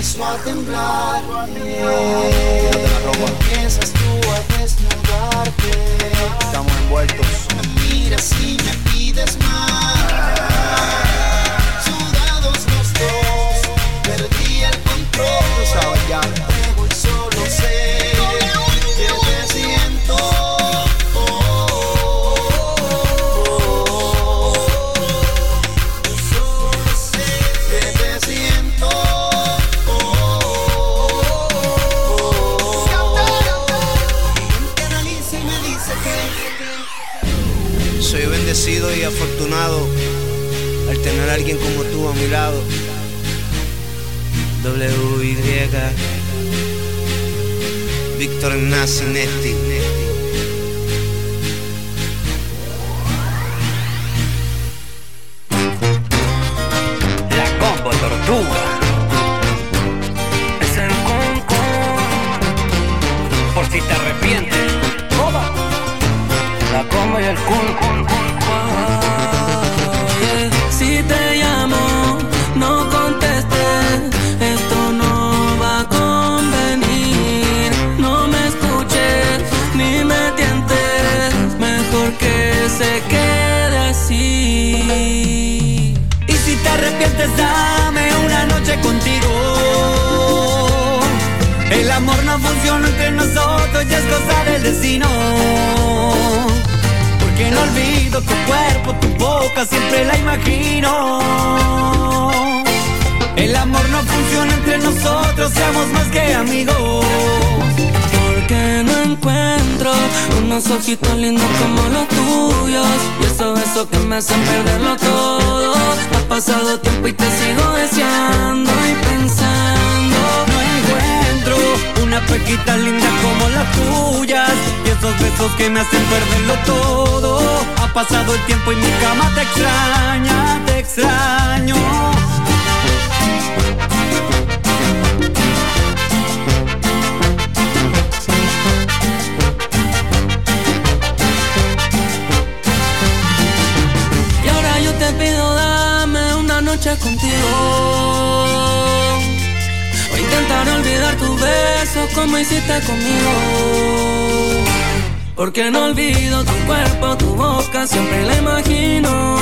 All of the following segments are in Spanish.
empiezo a temblar. Empiezas tú a desnudarte. Estamos envueltos. Me miras y me pides más. Sudados los dos, perdí el control. Tú sabes ya. Debo y solo sé que te siento. Soy bendecido y afortunado al tener a alguien como tú a mi lado. W.Y. Víctor Nacinetti. La Combo Tortuga. Es el concon. Por si te arrepientes. La Combo y el Kun. Si te llamo, no contestes, esto no va a convenir. No me escuches, ni me tientes, mejor que se quede así. Y si te arrepientes, dame una noche contigo. El amor no funciona entre nosotros, ya es cosa del destino. Que no olvido tu cuerpo, tu boca, siempre la imagino. El amor no funciona entre nosotros, seamos más que amigos. Porque no encuentro unos ojitos lindos como los tuyos, y esos besos que me hacen perderlo todo. Ha pasado tiempo y te sigo deseando y pensando. No encuentro una pequita linda como las tuyas, y esos besos que me hacen perderlo todo. Ha pasado el tiempo y mi cama te extraña, te extraño. Y ahora yo te pido, dame una noche contigo. O intentar olvidar tus besos como hiciste conmigo. Porque no olvido tu cuerpo, tu boca, siempre la imagino.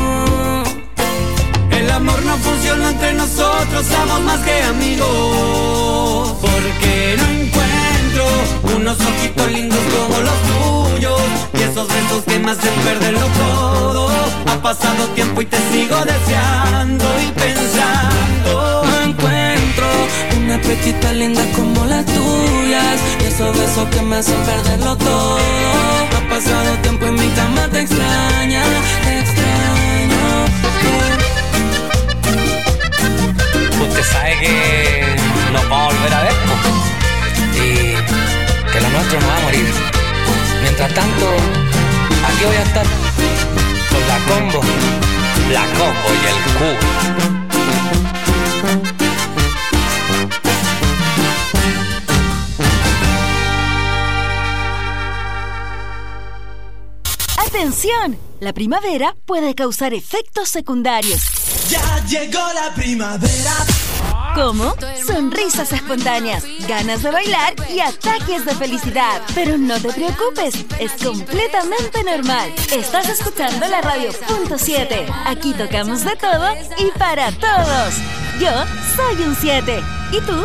El amor no funciona entre nosotros, somos más que amigos. Porque no encuentro unos ojitos lindos como los tuyos, y esos besos que me hacen perderlo todo. Ha pasado tiempo y te sigo deseando y pensando. No encuentro una pequita linda como las tuyas, y esos besos que me hacen perderlo todo. Ha pasado tiempo y mi cama te extraña, te extraño. Usted sabe que nos vamos a volver a ver, y que lo nuestro no va a morir. Mientras tanto, aquí voy a estar con la Combo y el Q. ¡Atención! La primavera puede causar efectos secundarios. Ya llegó la primavera. ¿Cómo? Sonrisas espontáneas, ganas de bailar y ataques de felicidad. Pero no te preocupes, es completamente normal. Estás escuchando la radio .7. Aquí tocamos de todo y para todos. Yo soy un 7. ¿Y tú?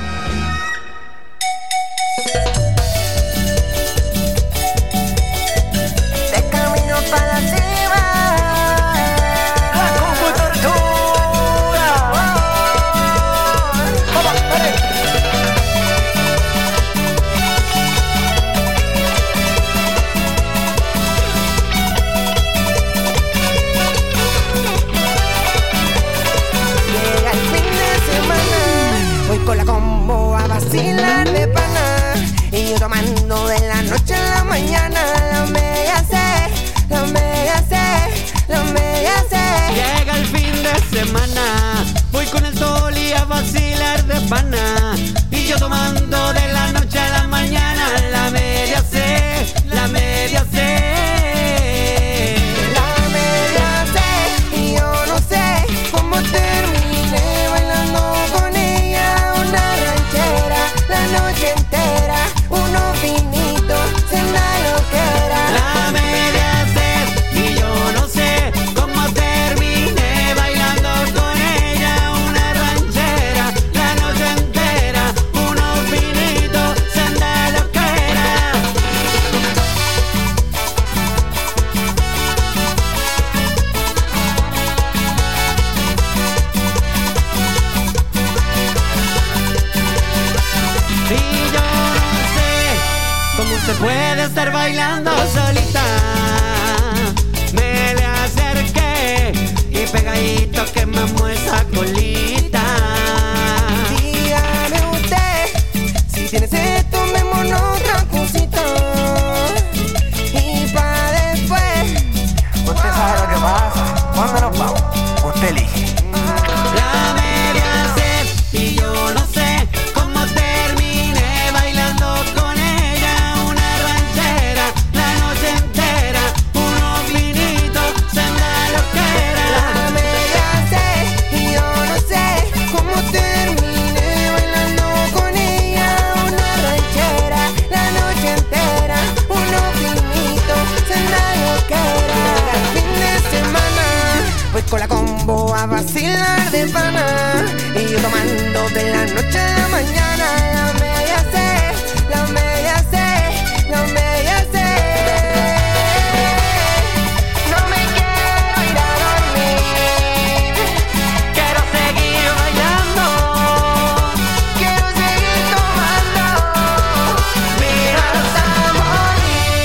De camino para arriba. Con la Combo a vacilar de pana, y yo tomando de la noche a la mañana. La media C, la media C, la media C. Llega el fin de semana, voy con el Toli a vacilar de pana, y yo tomando de la noche a la mañana. La media C, la media C. La media C, y yo no sé cómo terminé bailando con ella. noche entera, uno finito, senda loquera. La media sed y yo no sé cómo terminé bailando con ella una ranchera. La noche entera, uno finito, senda loquera. Y yo no sé cómo se puede estar bailando solita. Me le acerqué y pegadito quemamos esa colita. Dígame usted, si tienes esto, tomémonos otra cosita. Y pa' después, Usted sabe lo que pasa. ¿Cuándo nos vamos? Usted elige. La media sed y yo no sé cómo terminé bailando con ella una ranchera. La noche entera, uno finito, senda loquera. la media sed y yo no sé cómo terminé bailando con ella una ranchera. La noche entera, uno finito, senda loquera. El fin de semana voy con la combo a vacilar de pana. Y yo tomando de la noche a la mañana. La media sed, la media sed, la media sed. No me quiero ir a dormir, Quiero seguir bailando, quiero seguir tomando, mira hasta morir.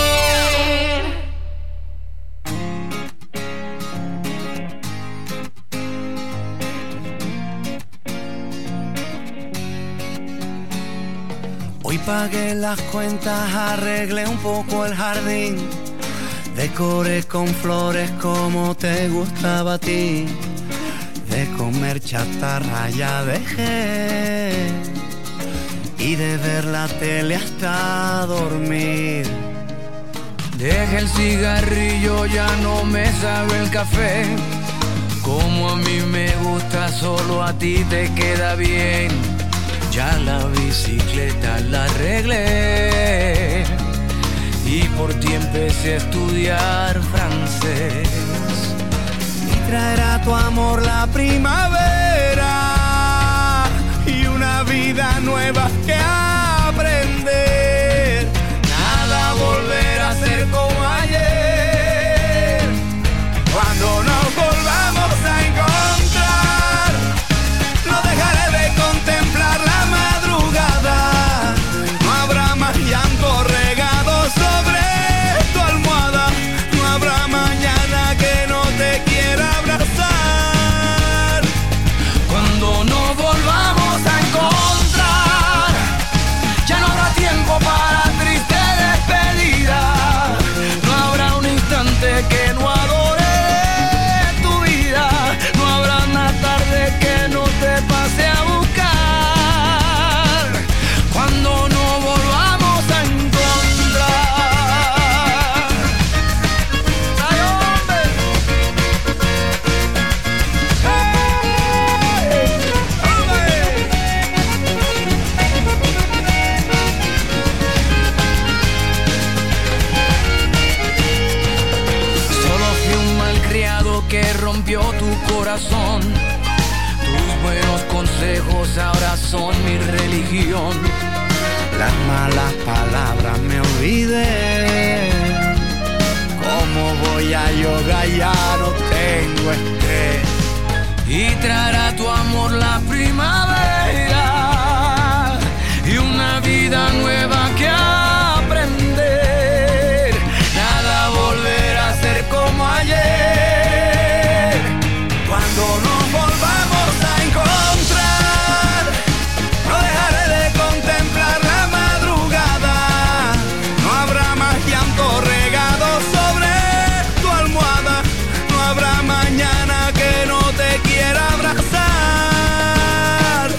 Hoy pagué las cuentas, arreglé un poco el jardín, decoré con flores como te gustaba a ti. De comer chatarra ya dejé y de ver la tele hasta dormir. Deja el cigarrillo, ya no me sabe el café. Como a mí me gusta, solo a ti te queda bien. Ya la bicicleta la arreglé y por ti empecé a estudiar francés. Y traerá tu amor la primavera y una vida nueva que aprender. Nada volverá a ser como ayer. Cuando nos volvamos a encontrar, no dejaré de contemplar la madrugada. No habrá más llanto regado sobre tu almohada. No habrá mañana que no te quiera abrazar. Cuando nos volvamos a encontrar, ya no habrá tiempo para triste despedida. No habrá un instante que no adore tu vida. No habrá una tarde que no te pase a buscar. Cuando nos volvamos a encontrar. ¡Ay, hombre! Solo fui un malcriado que rompió tu corazón. Tus buenos consejos ahora son mi religión. Las malas palabras me olvidé. ¿Cómo voy a yoga? Ya no tengo estrés. Y traerá tu amor la primavera y una vida nueva que aprender. Nada volverá a ser como ayer. Cuando nos volvamos a encontrar, no dejaré de contemplar la madrugada. No habrá más llanto regado sobre tu almohada. No habrá mañana que no te quiera abrazar.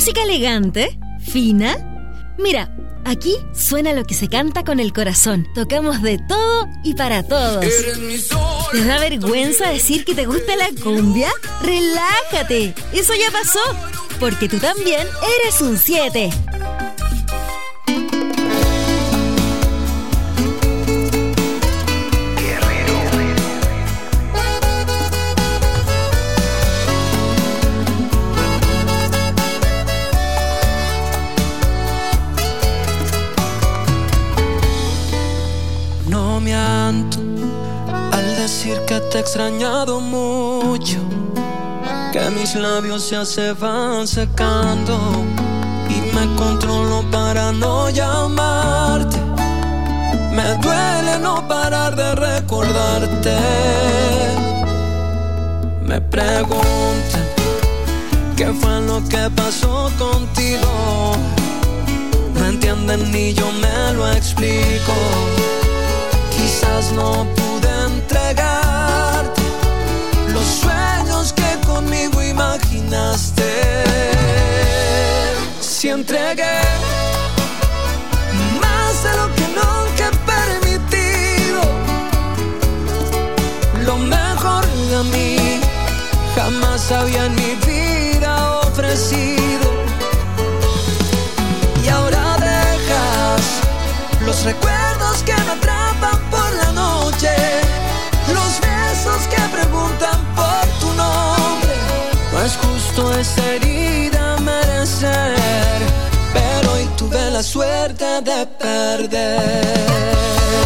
Música elegante, fina. Mira, aquí suena lo que se canta con el corazón. Tocamos de todo y para todos. ¿Te da vergüenza decir que te gusta la cumbia? ¡Relájate! Eso ya pasó, porque tú también eres un 7. No miento al decir que te he extrañado mucho, que mis labios ya se van secando y me controlo para no llamarte. Me duele no parar de recordarte. Me preguntan qué fue lo que pasó contigo. No entienden ni yo me lo explico. Quizás no pude entregarte los sueños que conmigo imaginaste. Si entregué más de lo que nunca he permitido, lo mejor de mí jamás había en mi vida ofrecido. Y ahora dejas los recuerdos que me atrapan por la noche, los besos que preguntan por tu nombre. No es justo esa herida merecer, pero hoy tuve la suerte de perder.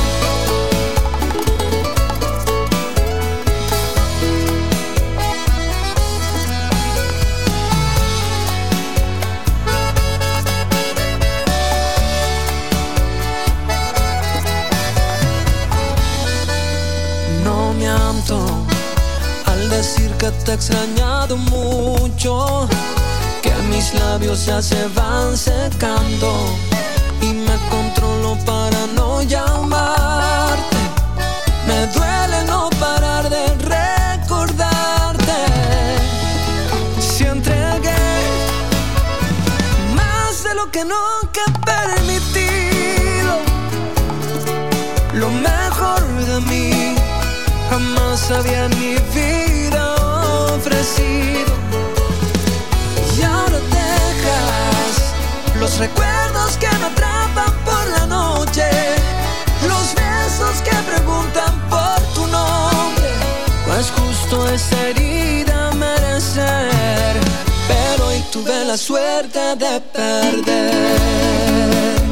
Al decir que te he extrañado mucho, que mis labios ya se van secando y me controlo para no llamarte. Me duele no parar de recordarte. Si entregué más de lo que nunca he permitido, lo mejor de mí jamás había en mi vida ofrecido. Y ahora dejas los recuerdos que me atrapan por la noche, los besos que preguntan por tu nombre. No es justo esa herida merecer, pero hoy tuve la suerte de perder.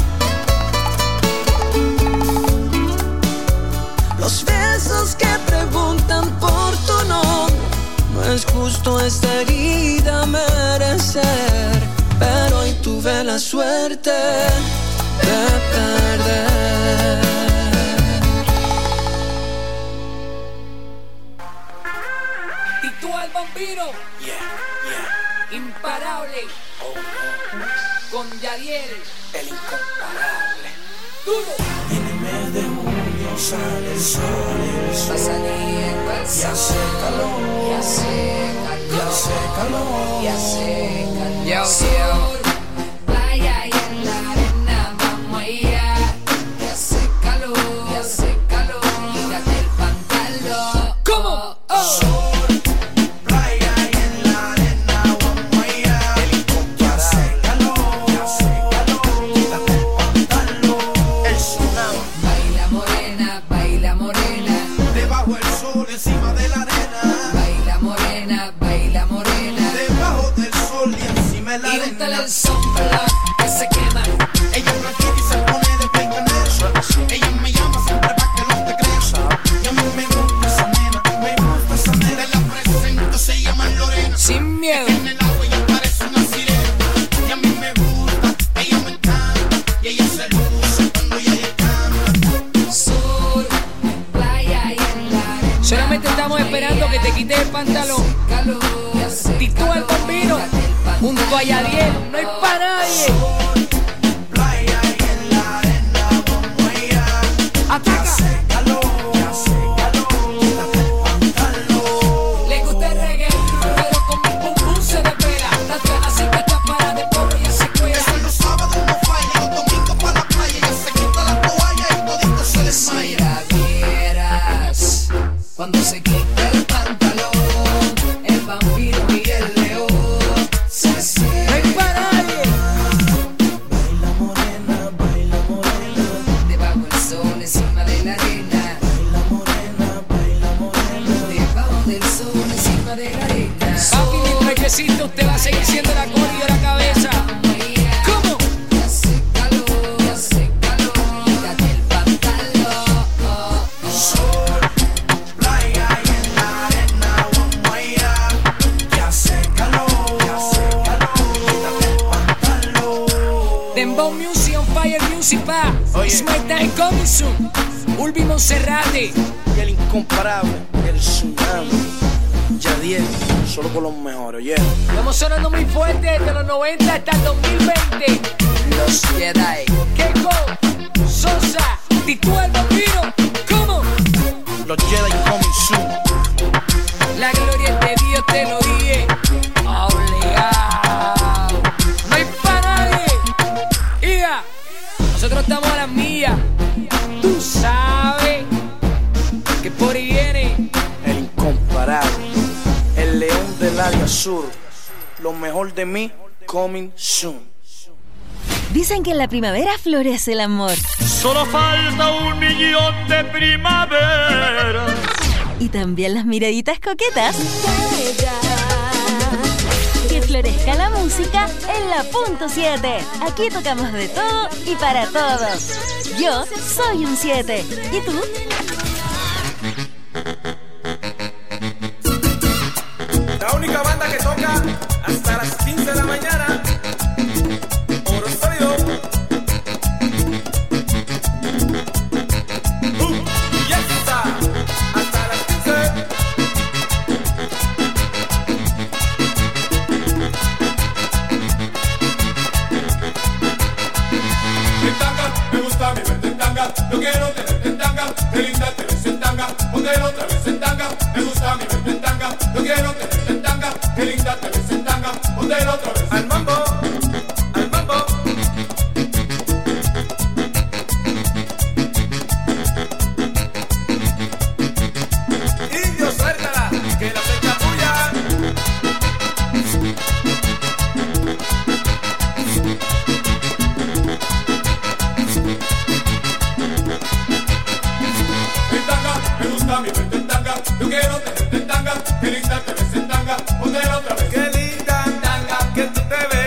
Los besos que preguntan por tu nombre. No es justo esta herida merecer, pero hoy tuve la suerte de perder. Y tú al vampiro, imparable, con Yadiel, el incomparable. Duro. En el mes de junio sale el sol, va a salir el sol. Y hace calor, y hace calor, y hace calor, y hace calor. Playa y en la arena vamos a ir. Y hace calor, quítate el pantalón. ¿Cómo? Sol, playa y en la arena vamos a ir. Y hace calor, quítate el pantalón. El tsunami. Baila morena, debajo el sol, encima de la arena. baila morena, debajo del sol y encima de la y arena. úntale el sombra que se quema. Ella es blanquita y se pone de peinadera. Ella me llama siempre pa' que no te creas. Y a mí me gusta esa nena, Te la presento, se llama Lorena. Sin miedo. En el agua ella parece una sirena. Y a mí me gusta, ella me encanta. Y ella se luce cuando ella canta. Sol, playa y en la arena. Solamente estamos esperando que te quites el pantalón. Tito al Bambino, junto a Yadiel, no hay para nadie. Playa y en la arena vamos a ir. ¡Ataca! Hace calor, quítate el pantalón. Le gusta el reggae, pero con mi pum pum se despega. Así que está para Bomb Music, on Fire Music, pa. It's my time coming soon. Ulvi Monserrate. Y el incomparable, el tsunami. Yadiel, solo con los mejores, yeah. Estamos sonando muy fuerte desde los 90 hasta el 2020. Los Jedi. Keiko, Sosa, Titú el Bambino. ¿Cómo? Los Jedi coming soon. La gloria es de Dios, te lo dije. Obligado. No hay pa' nadie. Iga, nosotros estamos a las millas. Tú sabes que por ahí viene el incomparable, el león del área sur. Lo mejor de mí, coming soon. Dicen que en la primavera florece el amor. Solo falta 1.000.000 de primavera. Y también las miraditas coquetas. Que florezca la música en la punto 7. Aquí tocamos de todo y para todos. Yo soy un 7. ¿Y tú? La única banda que toca hasta las 15 de la mañana. Oro sólido. Ya está. Hasta las 15. En tanga, me gusta mi verte en tanga. Yo quiero tenerte en tanga. Qué linda te ves en tanga. Póntelo otra vez en tanga. Me gusta mi verte en tanga. Yo quiero tenerte en tanga. Qué linda te ves en tanga. Póntelo otra vez. Al mambo. Al mambo. Indio, suéltala. Que la fecha tuya. En tanga, me gusta mi verte en tanga. Yo quiero tenerte en tanga. Qué linda te ves en tanga. Póntelo otra vez. Qué linda tanga que tú te ves.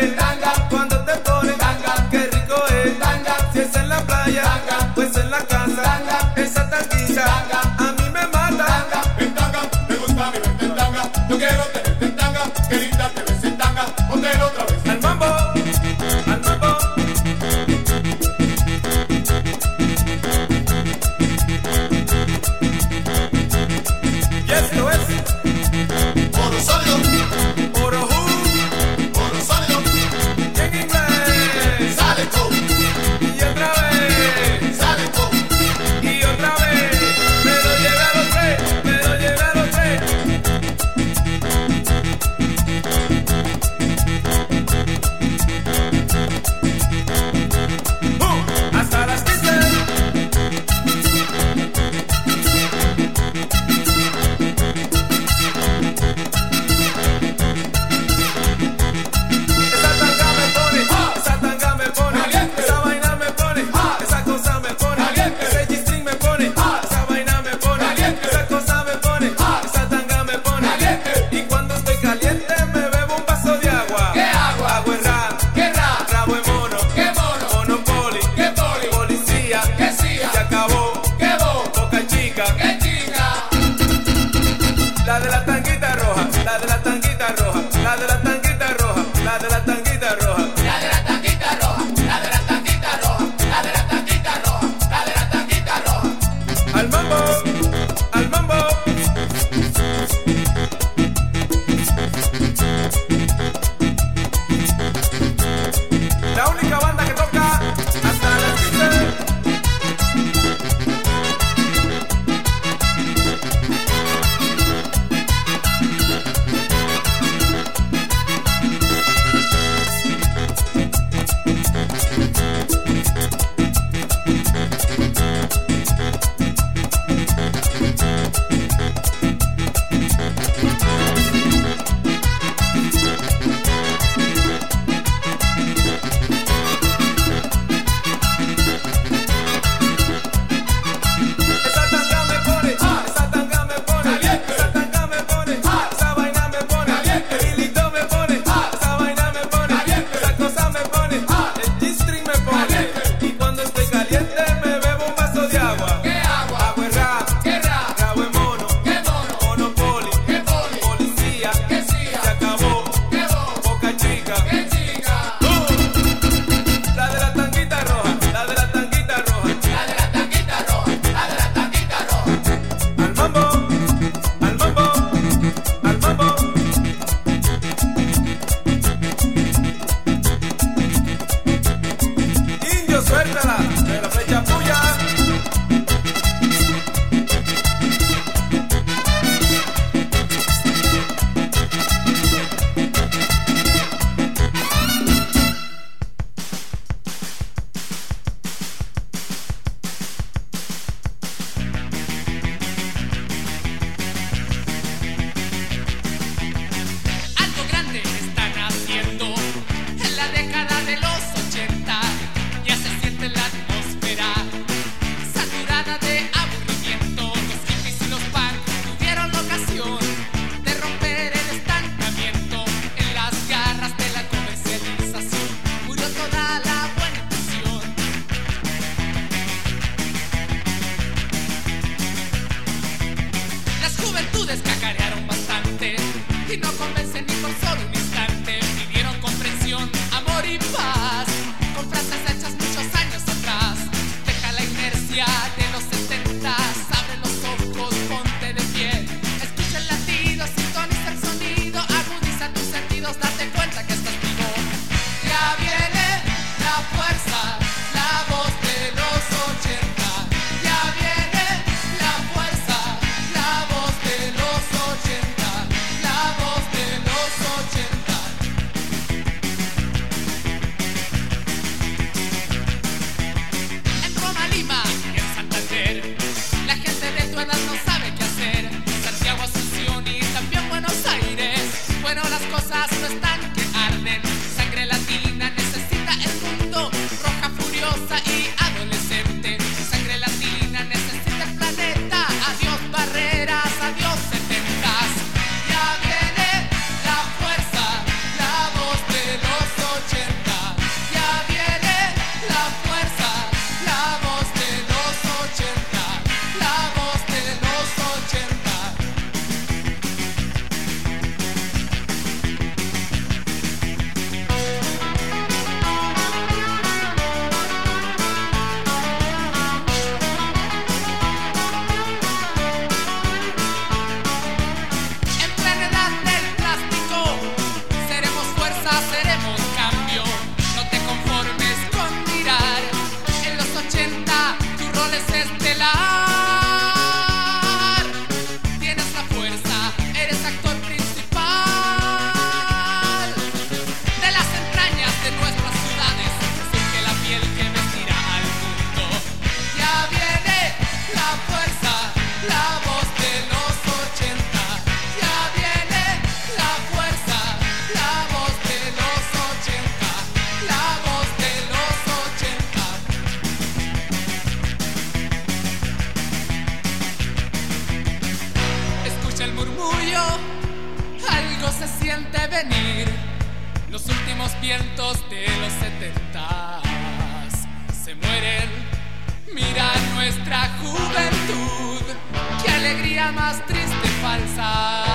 se siente venir los últimos vientos de los 70s. Se mueren, mira nuestra juventud, qué alegría más triste y falsa.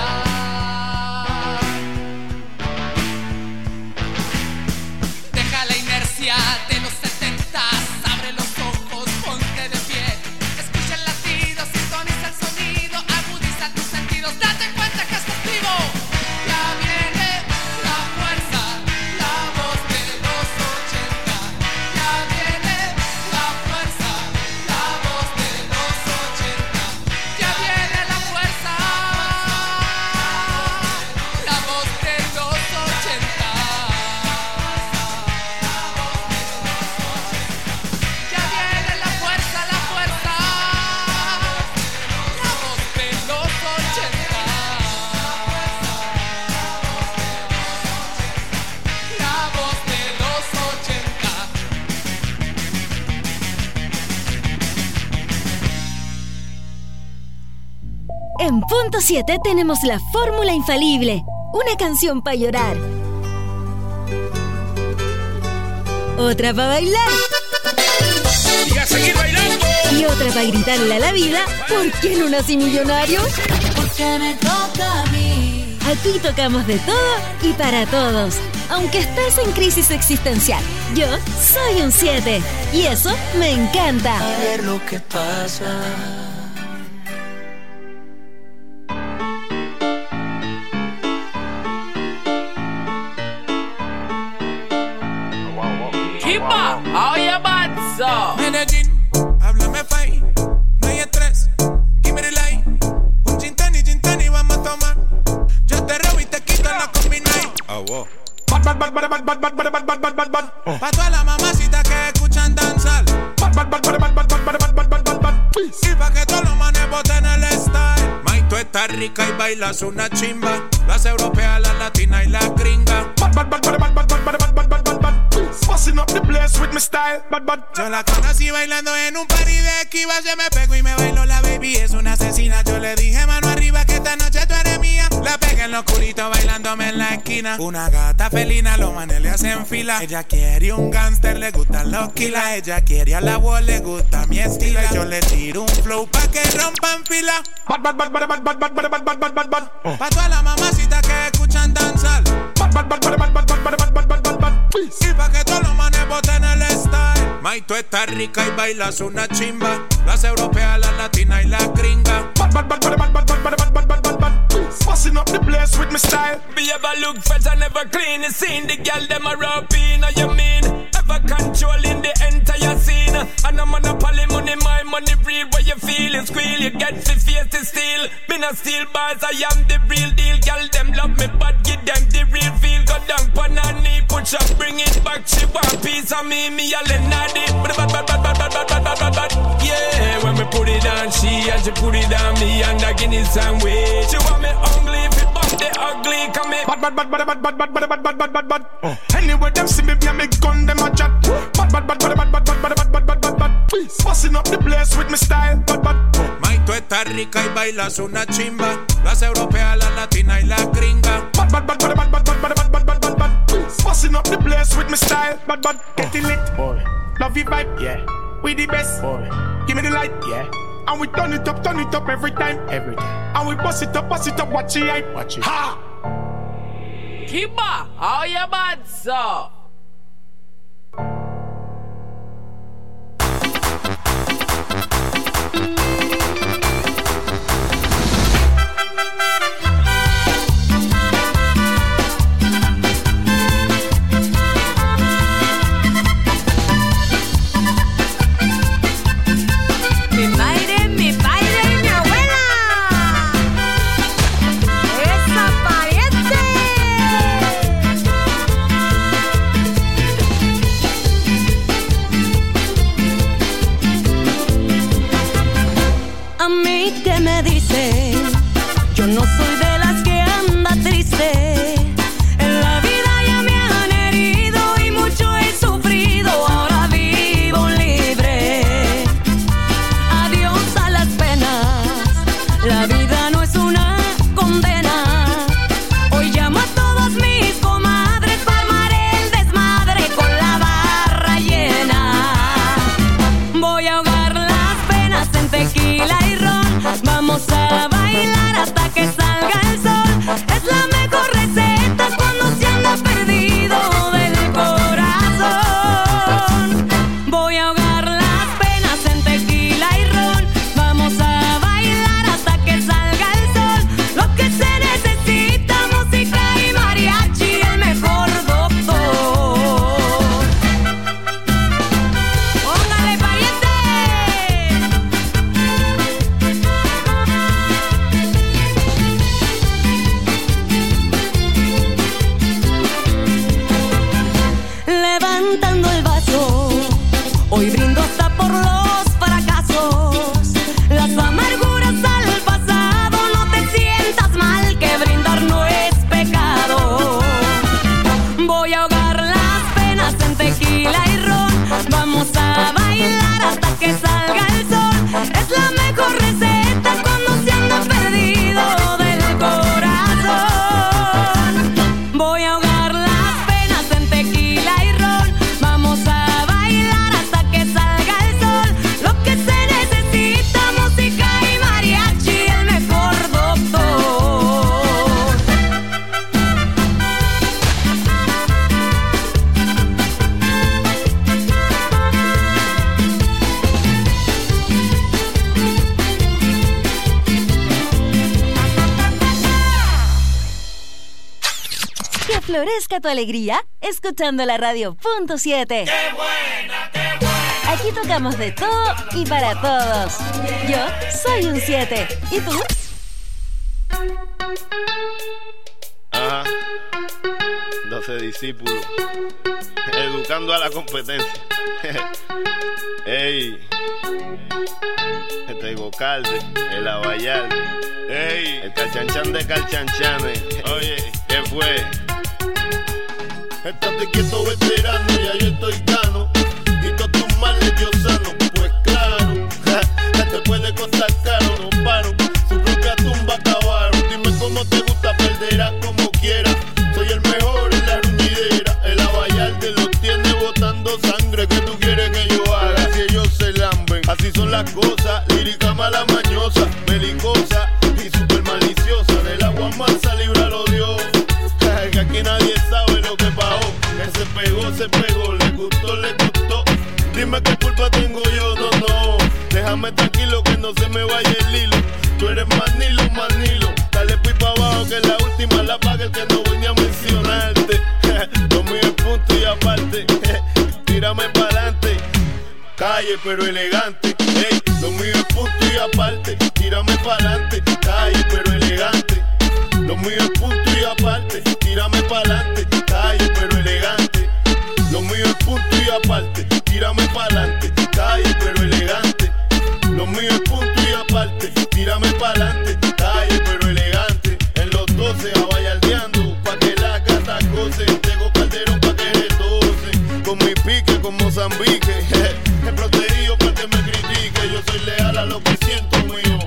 Deja la inercia de los 70s, abre los ojos, ponte de pie, escucha el latido, sintoniza el sonido, agudiza tus sentidos, date cuenta que estás vivo. Ya viene la fuerza, la voz de los 80. Ya viene la fuerza, la voz de los 80. Ya viene la fuerza, la voz de los 80. Ya viene la fuerza, la fuerza, la voz de los 80. La voz de los 80. En punto 7 tenemos la fórmula infalible. Una canción para llorar. Otra para bailar. Y a seguir bailando. Y otra para gritarle a la vida: ¿por qué no nací millonario? Porque me toca a mí. Aquí tocamos de todo y para todos. Aunque estés en crisis existencial, yo soy un 7. Y eso me encanta. A ver lo que pasa. Kimba, how you bad, so? Medellín, háblame fai, no hay estrés, give me the light. Un gin tonic, vamos a tomar. Yo te robo y te quito la combinai. Bad. Pa' todas las mamacitas que escuchan danzar. Bad. Y pa' que todos los manes boten el style. May, tú estás rica y bailas una chimba. Las europeas, las latinas y las gringas. Busting up the place with my style, bad. Yo la conocí bailando en un party de Kiva. Se me pegó y me bailó la baby, es una asesina. Yo le dije mano arriba que esta noche tú eres mía. La pegué en lo oscurito bailándome en la esquina. Una gata felina, los manes le hacen fila. Ella quiere un gangster, le gustan los kilas. Ella quiere a la voz, le gusta mi estilo. Yo le tiro un flow pa' que rompan fila. Bad. Pa' todas las mamacitas que escuchan danzar. Bad. Y pa' que todos los manes boten el style. May, tú estás rica y bailas una chimba. Las europeas, las latinas y las gringas. Busting up the place with my style. Be ever look fresh and never clean. You seen the girl them a rap in. You mean ever controlling the entire scene. And I'm on a poly money, my money real. What you feeling, squeal, you get the face to steal. Me not steal bars, I am the real deal. Girl them love me but give them the real feel. Go down pan her knee, push up, bring it back. She want piece of me a Lenardi. Bad. Yeah, when me put it on she and she put it on me. And I give it some way. She want me ugly, if it bump the ugly. Come here. Bad. Anyway, them see me, be a me gun, them a chat. Bad. Busting up the place with my style. Bad. May, tú estás rica y bailas una chimba. Las europeas, las latinas y las gringas. Bad. Busting up the place with my style. Bad. Getting lit, boy. Love you vibe, yeah. We the best, boy. Give me the light, yeah. And we turn it up every time. And we bust it up, watch it. Ha! Kimba, how you bad, so? Mi padre y mi abuela. Esa pariente. A mí que me dicen, yo no soy de las que anda triste. En la vida ya me han herido y mucho he sufrido. Ahora vivo libre. Adiós a las penas. La vida no es una condena. Hoy llamo a que salga el sol. Es la mejor receta cuando se anda perdido del corazón. Voy a ahogar las penas en tequila y ron. Vamos a bailar hasta que salga el sol. Lo que se necesita, música y mariachi, el mejor doctor. Póngale pariente. Levantando el vaso, hoy brindo hasta por los fracasos, las amarguras al pasado. No te sientas mal, que brindar no es pecado. Voy a ahogar las penas en tequila y ron. Vamos a bailar hasta que salga el sol. Es la mejor receta cuando se anda perdido del corazón. Voy a ahogar las penas en tequila y ron. Vamos a bailar hasta que salga el sol. Lo que se necesita, música y mariachi, el mejor doctor. Que florezca tu alegría escuchando la radio punto 7. ¡Qué buena, qué buena! Aquí tocamos de todo y para todos. Yo soy un 7. ¿Y tú? Ajá. 12 discípulos. Educando a la competencia. Ey. Este Gocalde, el Abayalde. Ey. El Calchanchan de Calchanchanes. Oye, ¿qué fue? Estate quieto, veterano, ya yo estoy gano. Y todos tus males yo sano. Pues claro, te puede costar caro, no paro. Su propia tumba acabaron. Dime cómo te gusta, perderás como quieras. Soy el mejor en la ruñidera. El Abayalde los tiene botando sangre. ¿Qué tú quieres que yo haga? Si ellos se lamben. Así son las cosas, lírica mala mañosa, belicosa y super maliciosa. Del agua mansa, líbralo Dios. Que aquí nadie sabe lo que pasó. Que se pegó, le gustó. Dime qué culpa tengo yo, no. Déjame tranquilo que no se me vaya el hilo. Tú eres manilo. Dale pipa abajo que la última la paga el que no voy ni a mencionarte. Lo mío es punto y aparte. Tírame pa'lante. Calle pero elegante. Ey, lo mío es punto y aparte. Tírame pa'lante. Calle pero elegante. Lo mío es punto y aparte. Tírame pa'lante. Calle pero elegante. Lo mío es punto y aparte. Tírame pa'lante. Calle pero elegante. Lo mío es punto y aparte. Tírame pa'lante. Calle pero elegante. En los 12 abayaldeando pa' que la gata goce. Tengo Calderón pa' que retose. Con mi pique, con Mozambique. El protegido pa' que me critique. Yo soy leal a lo que siento mío.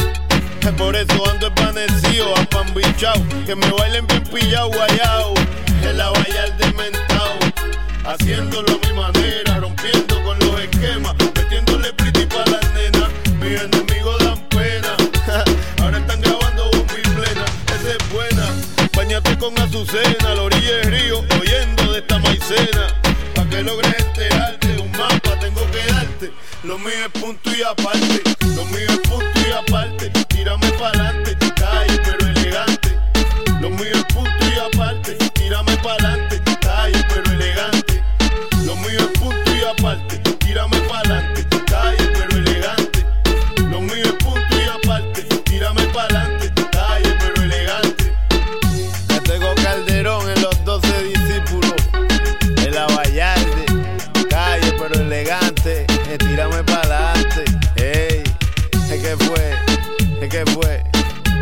Por eso ando esvanecido, apambichao. Que me bailen bien pillao, guayao. El Abayalde mentao. Haciéndolo a mi manera, rompiendo con los esquemas. Metiéndole pretty pa' las nenas. Mis enemigos dan pena. Ahora están grabando bomba y plena. Esa es buena. Báñate con Azucena, a la orilla del río, oyendo de esta maicena. Pa' que logres enterarte, un mapa tengo que darte. Lo mío es punto y aparte. Lo mío es punto y aparte. Tírame pa'lante, calle pero elegante. Lo mío es punto y aparte. Tírame pa'lante, calle pero elegante. Lo mío es punto y aparte. Tírame pa'lante, calle pero elegante. Lo mío es punto y aparte. Tírame pa'lante, calle pero elegante. Me tengo Calderón en los 12 discípulos. El Abayalde, calle pero elegante. Tírame pa'lante. Ey, ¿qué fue?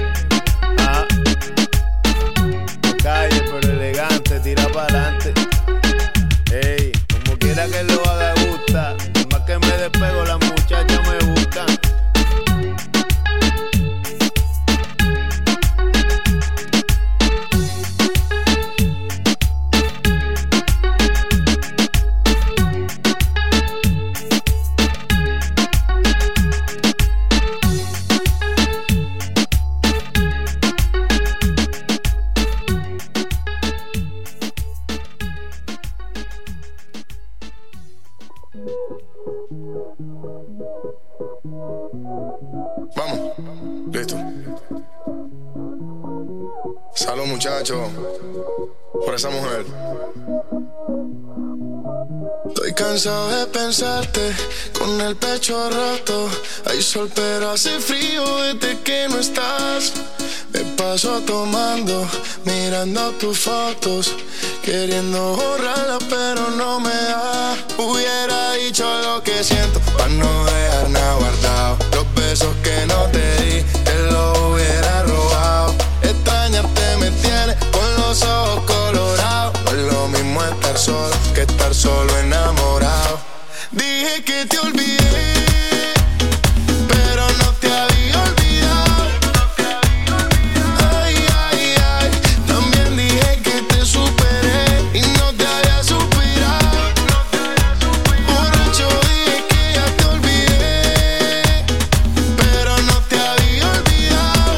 muchacho, por esa mujer. Estoy cansado de pensarte con el pecho roto. Hay sol pero hace frío desde que no estás. Me paso tomando, mirando tus fotos, queriendo borrarlas pero no me da. Hubiera dicho lo que siento para no dejar nada guardado. Los besos que no te di, te los hubiera robado. Extrañarte me tiene con los ojos colorados. No es lo mismo estar solo que estar solo enamorado. Dije que te olvidé, pero no te había olvidado. Ay, ay, ay. También dije que te superé y no te había suspirado. Borracho dije que ya te olvidé, pero no te había olvidado.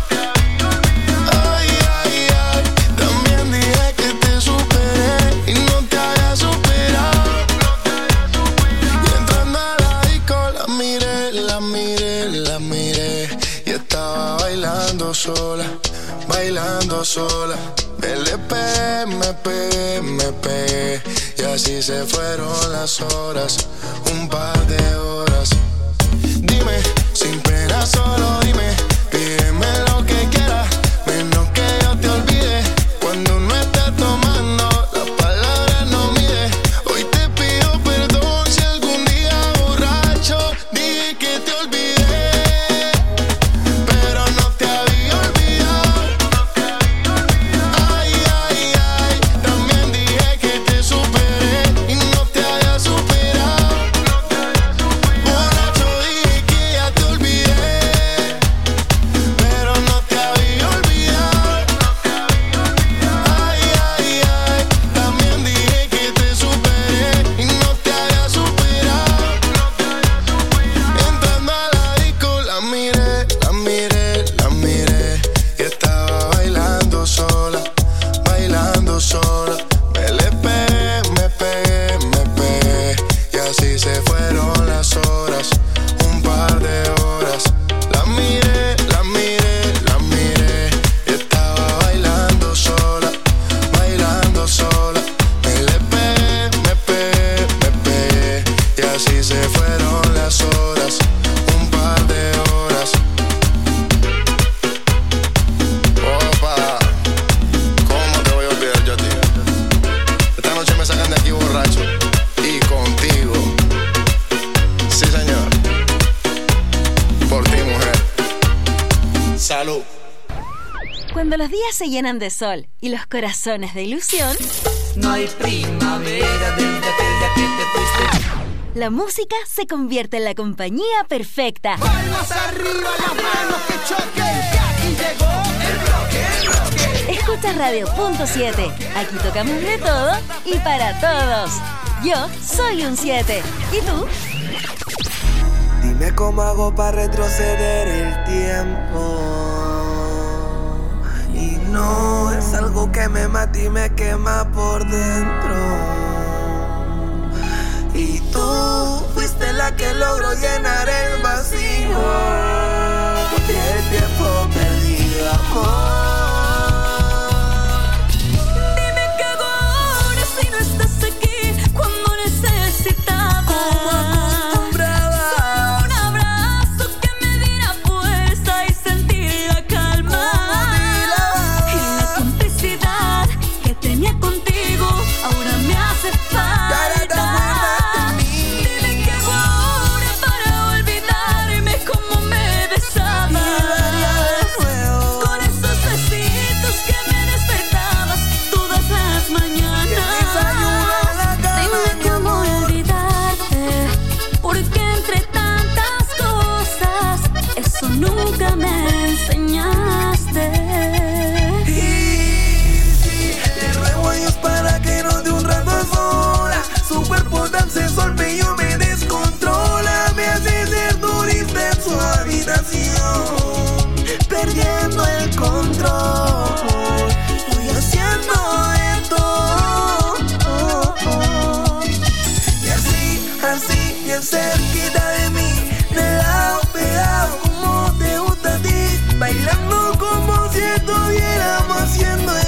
Ay, ay, ay. También dije que te superé y no te había superado. Y entrando a la disco la miré, la miré, la miré. Y estaba bailando sola, bailando sola. Me pegué, me pegué, me pegué. Y así se fueron las horas, un par de horas. Dime, sin pena solo dime, pídeme lo que quieras, menos que yo te olvide. Cuando no estés tomando, las palabras no mide. Hoy te pido perdón si algún día borracho dije que te olvidé, pero no te había olvidado. Ay, ay, ay. También dije que te superé y no te había superado. Borracho dije que ya te olvidé, pero no te había olvidado. Ay, ay, ay. También dije que te superé y no te había superado. Entrando a la disco la miré, la miré, la miré. Y estaba bailando sola, bailando sola. Me pegué, me pegué, me pegué. Y así se fueron las horas, un par de horas. La miré, la miré, la miré. Y estaba bailando sola, bailando sola. Me pegué, me pegué, me pegué. Y así se fueron las horas, un par de horas. Opa, ¿cómo te voy a olvidar yo a ti? Esta noche me sacan de aquí borracho y contigo. Sí, señor. Por ti, mujer. Salud. Cuando los días se llenan de sol y los corazones de ilusión, No hay primavera desde aquel día que te fuiste. la música se convierte en la compañía perfecta. Palmas arriba, las manos que choquen, que aquí llegó el bloque. Escucha Radio Punto 7. Aquí tocamos de todo y para todos. Yo soy un 7. ¿Y tú? Dime cómo hago para retroceder el tiempo. Y no es algo que me mata y me quema por dentro. Y tú fuiste la que logró llenar el vacío del tiempo perdido, amor. Dime qué hago ahora si no estás aquí cuando necesitaba. Como acostumbraba. Solo un abrazo que me diera fuerza y sentir la calma. Y la complicidad que tenía contigo ahora me hace falta. Dime qué hago ahora para olvidarme cómo me besabas. Con esos besitos que me despertabas todas las mañanas. Dime cómo olvidarte, porque entre tantas cosas eso nunca me enseñaste. Y sí, le ruego a Dios para que nos dé un rato a solas. Su cuerpo tan sensual, yo me descontrola. Me hace ser turista en su habitación, perdiendo el control. Estoy haciendo esto. Y así, así, bien cerquita de mí, de lado pegado como te gusta a ti, bailando como si estuviéramos haciendo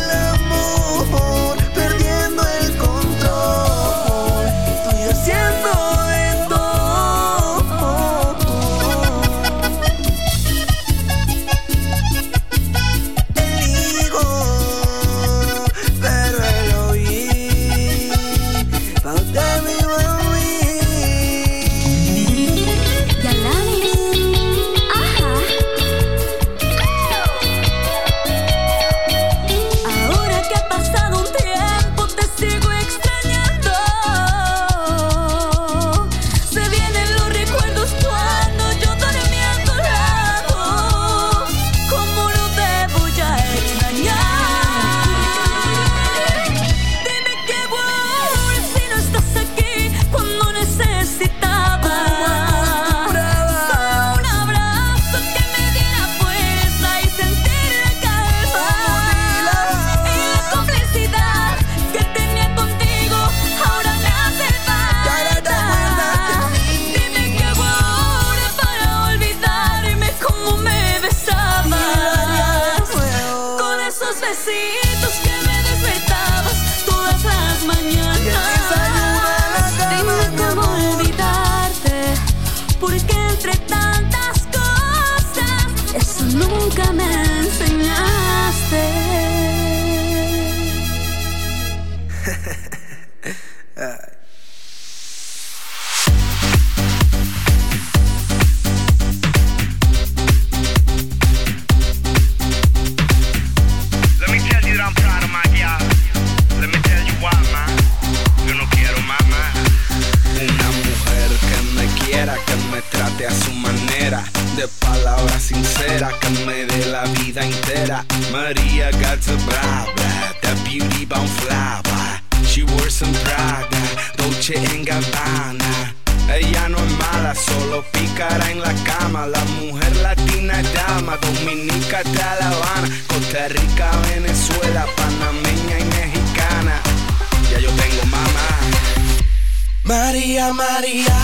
Let me tell you that I'm proud of my girl. Let me tell you why, ma. Yo no quiero mamá. Una mujer que me quiera, que me trate a su manera, de palabras sinceras, que me dé la vida entera. Maria got to blah blah, that beauty bound fly by. She wears some Prada, Dolce & Gabbana. Ella no es mala, solo pícara en la cama. La mujer latina es dama, dominica hasta La Habana, Costa Rica, Venezuela, panameña y mexicana. Ya yo tengo mamá. María, María,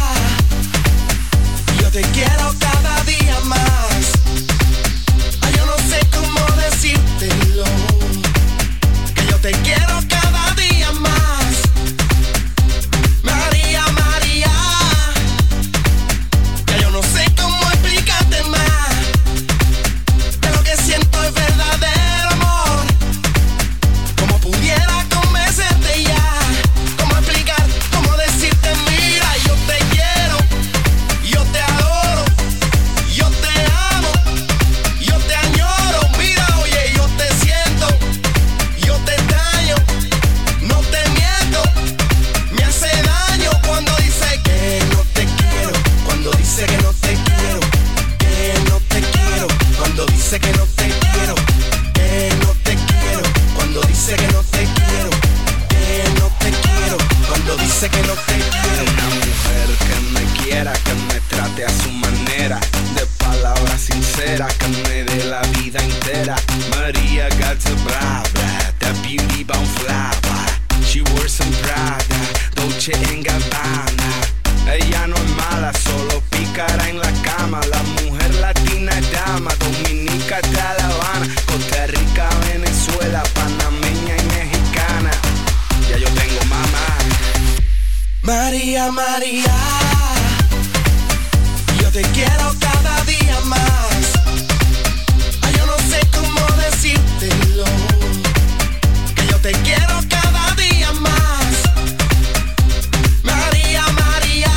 yo te quiero cada día más. Ay, yo no sé cómo decírtelo, que yo te quiero cada día más. María, María, ya yo no sé cómo explicarte más, que lo que siento es verdadero amor. Como pudiera convencerte ya, cómo explicar, cómo decirte, mira, yo te quiero, yo te adoro, yo te amo, yo te añoro. Mira, oye, yo te siento, yo te extraño, no te miento. Me hace daño cuando dice que no te quiero, cuando dice que no te quiero, que no te quiero, cuando dice que no te quiero, que no te quiero, cuando dice que no te quiero, que no te quiero, cuando dice que no te quiero. Una mujer que me quiera, que me trate a su manera, de palabras sinceras, que me dé la vida entera. Maria got to blah blah, that beauty bound fly by. She wears some Prada, Dolce & Gabbana. Ella no es mala, solo pícara en la cama. La mujer latina es dama, dominica hasta La Habana, Costa Rica, Venezuela, panameña y mexicana. Ya yo tengo mamá. María, María, yo te quiero cada día más. Ay, yo no sé cómo decírtelo, que yo te quiero cada día más. María, María,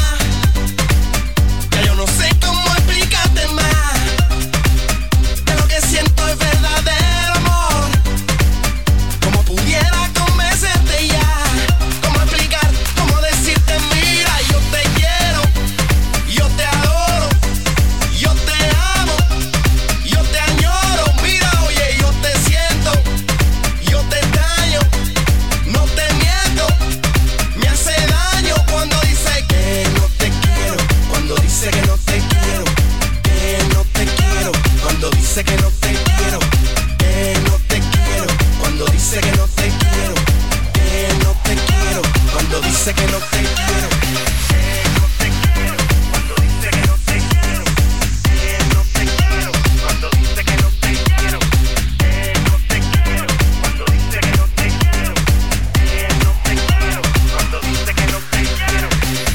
ya yo no sé cómo explicarte más, que lo que siento es verdadero amor. Como pudiera convencerte ya, cómo explicar, cómo decirte, mira, yo te quiero, yo te adoro, yo te amo, yo te añoro. Mira, oye, yo te siento, yo te extraño, no te miento. Me hace daño cuando dice que no te quiero, cuando dice que no te quiero, que no te quiero, cuando dice que no te quiero, que no te quiero, cuando dice que no te quiero, que no te quiero, cuando dice que no te quiero, que no te quiero, cuando dice que no te quiero, que no te quiero, cuando dice que no te quiero, que no te quiero, cuando dice que no te quiero, que no te quiero, cuando dice que no te quiero.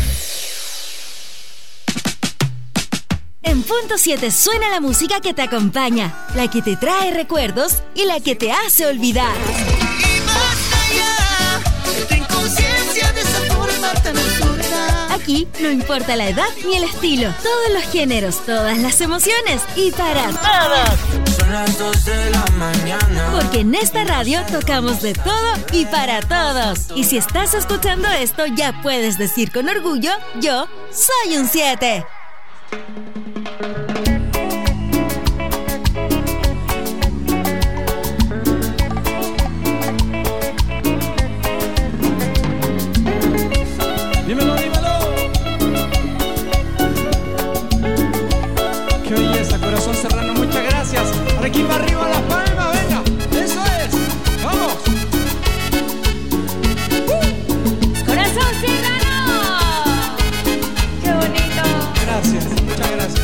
En punto 7 suena la música que te acompaña, la que te trae recuerdos y la que te hace olvidar. Esta inconsciencia de esa forma tan absurda. Aquí no importa la edad ni el estilo, todos los géneros, todas las emociones y para todos. Son las 2 de la mañana. Porque en esta radio tocamos de todo y para todos. Y si estás escuchando esto, ya puedes decir con orgullo, yo soy un 7. Dímelo, dímelo. Qué belleza, corazón serrano, muchas gracias. Ahora aquí para arriba las palmas, venga. Eso es. Vamos. Corazón serrano. Qué bonito. Gracias, muchas gracias.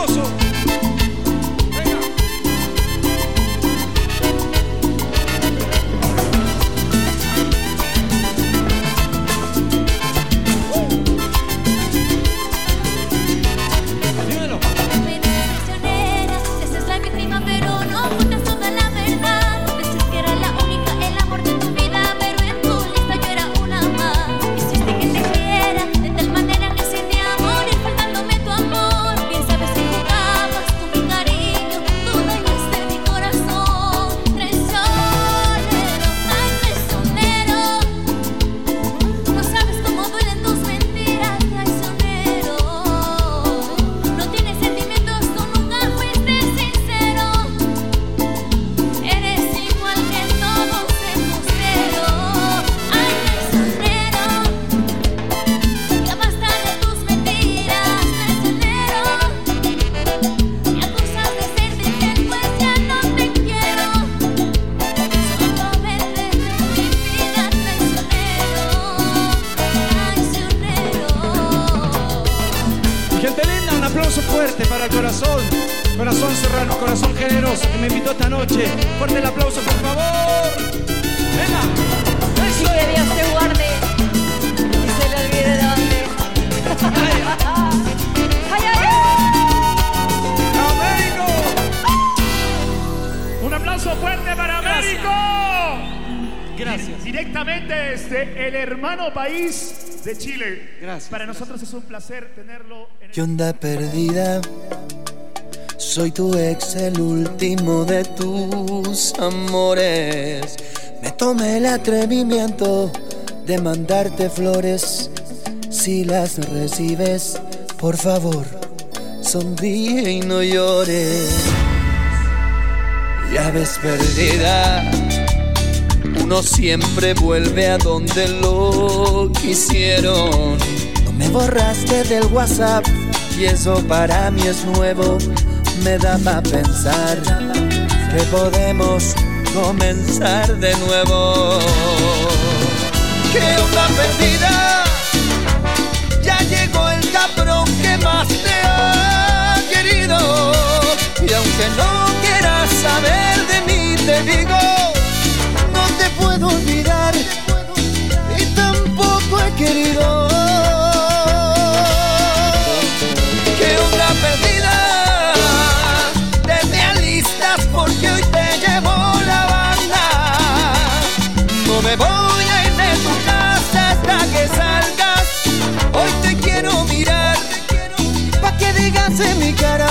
aplauso. Corazón serrano, corazón generoso que me invitó esta noche. Fuerte el aplauso, por favor. Venga. Y que Dios te guarde y se le olvide de dónde. ¡Ay, ay, ay! ¡Américo! Un aplauso fuerte para Américo. Gracias. Directamente desde el hermano país de Chile. Gracias. Para nosotros es un placer tenerlo en ¿Qué onda perdida? Soy tu ex, el último de tus amores. Me tomé el atrevimiento de mandarte flores. Si las recibes, por favor, sonríe y no llores. Ya ves perdida, uno siempre vuelve a donde lo quisieron. No me borraste del WhatsApp y eso para mí es nuevo. Me da para pensar que podemos comenzar de nuevo. ¿Qué onda perdida? Ya llegó el cabrón que más te ha querido. Y aunque no quieras saber de mí, te digo, no te puedo olvidar y tampoco he querido. ¿Qué onda perdida? Porque hoy te llevo la banda. No me voy a ir de tu casa hasta que salgas. Hoy te quiero mirar, pa' que digas en mi cara.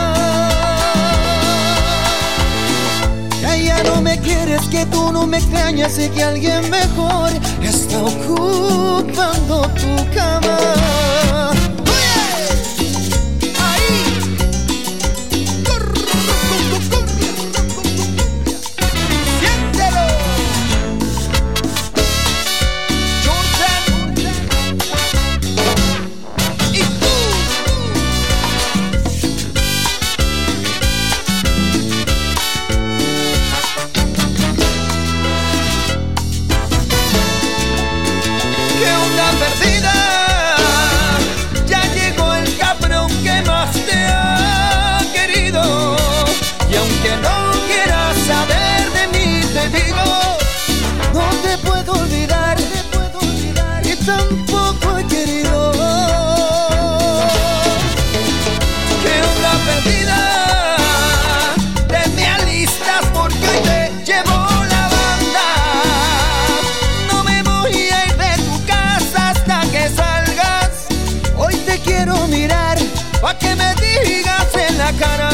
Ya no me quieres, que tú no me extrañas y que alguien mejor está ocupando tu cama. Tampoco he querido. ¿Qué onda perdida? Te me alistas porque hoy te llevo la banda. No me voy a ir de tu casa hasta que salgas. Hoy te quiero mirar, pa' que me digas en la cara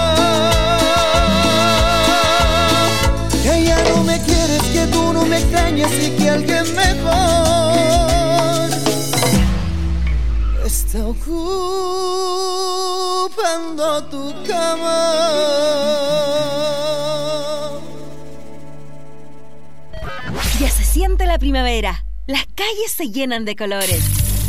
que ya no me quieres, que tú no me extrañas y que alguien mejor está ocupando tu cama. Ya se siente la primavera. Las calles se llenan de colores.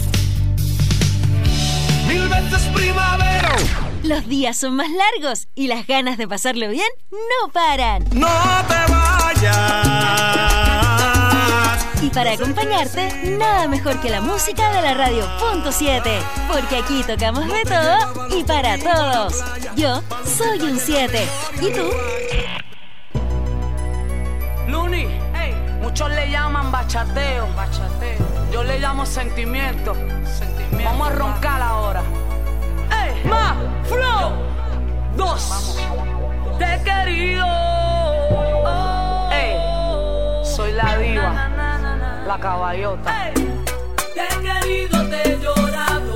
¡Mil veces primavera! Los días son más largos y las ganas de pasarlo bien no paran. ¡No te vayas! Y Y para acompañarte, nada mejor que la música de la radio .7, porque aquí tocamos de todo y para todos. Yo soy un 7. ¿Y tú? Luni, muchos le llaman bachateo. Yo le llamo sentimiento. Vamos a roncar ahora. Más flow. 2. Te he querido. Soy la diva, la caballota. Te he querido, te he llorado,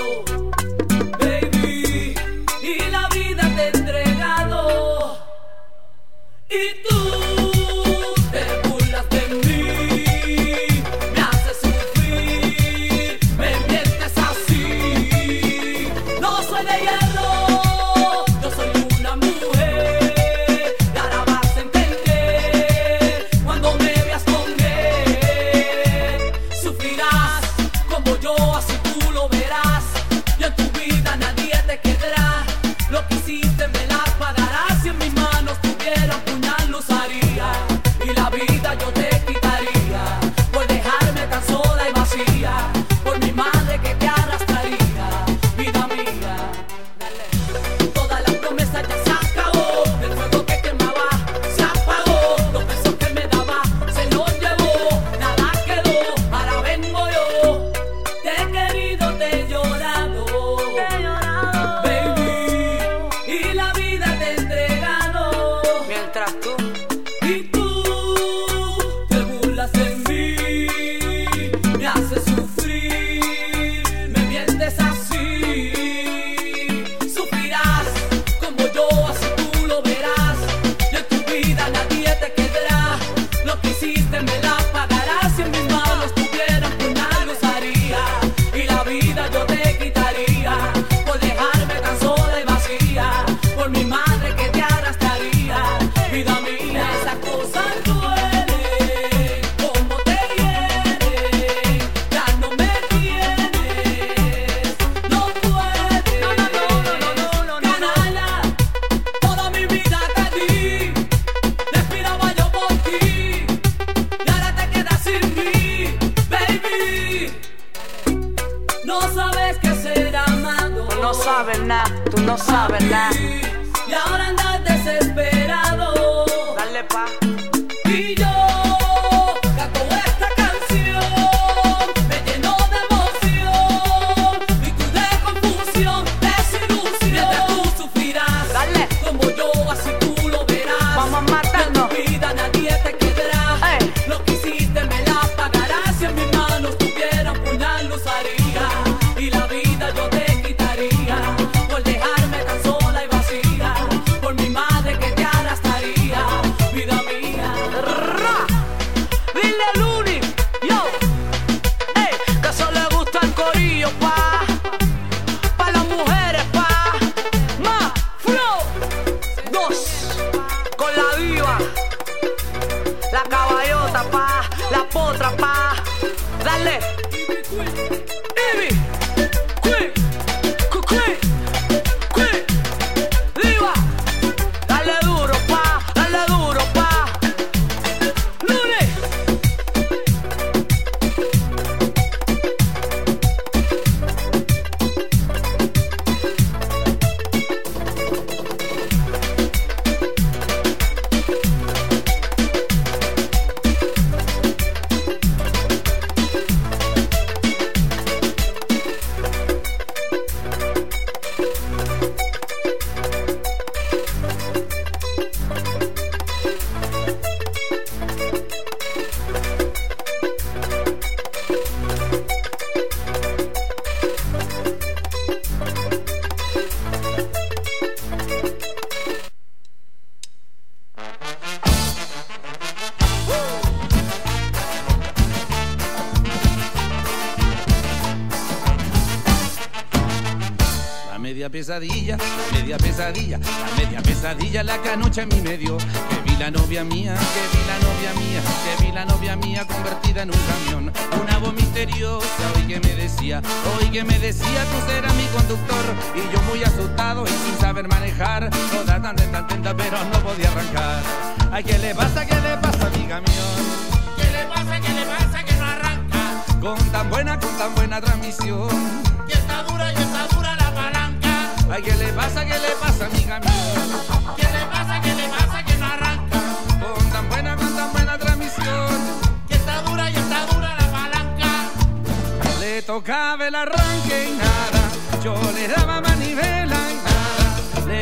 baby, y la vida te he entregado. Y tú te burlas de mí, me haces sufrir, me mientes así. No soy de hierro, yo soy una mujer, y ahora vas a entender cuando me veas con él. Sufrirás como yo, así tú lo verás, y en tu vida nadie te quedará. Lo que hiciste me la pagarás, si en mis manos tuviera un puñal lo usaría, y la vida yo te quitaría, por dejarme tan sola y vacía, por mi madre que te arrastraría, vida mía. Dale. Todas las promesas ya se acabó, el fuego que quemaba se apagó, los besos que me daba se los llevó, nada quedó, ahora vengo yo. Te he querido, te he llorado, baby, y la vida te he entregado. Mientras tú te burlas de mí, me haces sufrir, me mientes así. Sufrirás como yo, así tú lo verás, y en tu vida nadie te quedará. Lo que hiciste me la pagarás, si en mis manos tuviera un puñal lo usaría, y la vida yo te quitaría, por dejarme tan sola y vacía, por mi madre que te arrastraría, vida mía. Esas cosas duelen, como te hieren, ya no me tienes, no puedes, canalla, toda mi vida te di, respiraba yo por ti, y ahora te quedas sin mí, baby. No sabes qué ser amado, tú no sabes nada, tú no sabes nada, y ahora andas desesperado. Dale pa. Y yo canto esta canción, me lleno de emoción, y tú de confusión, desilusión. Mientras tú sufrirás, dale, como yo, así tú lo verás. Vamos a matarnos. En tu vida nadie te quedará. Lo que hiciste me la pagarás, si en mis manos tuviera un puñal lo usaría, y la vida yo te quitaría, por dejarme tan sola y vacía, por mi madre que te arrastraría, vida mía. Ra. Dile a Luni, yo, que eso le gusta el corillo, pa las mujeres, pa. Más flow. 2. Con la diva, la caballota, pa, la potra, pa. Dale. Ivy, Queen, diva. Dale duro, pa, dale duro, pa. Luni. media pesadilla, la media pesadilla, la media pesadilla, la que anoche a mí me dio. Que vi la novia mía, que vi la novia mía, que vi la novia mía convertida en un camión. Una voz misteriosa, hoy que me decía, tú serás mi conductor. Y yo muy asustado y sin saber manejar, toda tan atenta pero no podía arrancar. Ay, ¿qué le pasa a mi camión? le pasa? ¿Qué le pasa? Que no arranca. Con tan buena transmisión. Y está dura la palanca. Ay, ¿qué le pasa, amiga mía? ¿Qué le pasa, que no arranca? Con tan buena transmisión. Y está dura la palanca. Le tocaba el arranque y nada, yo le daba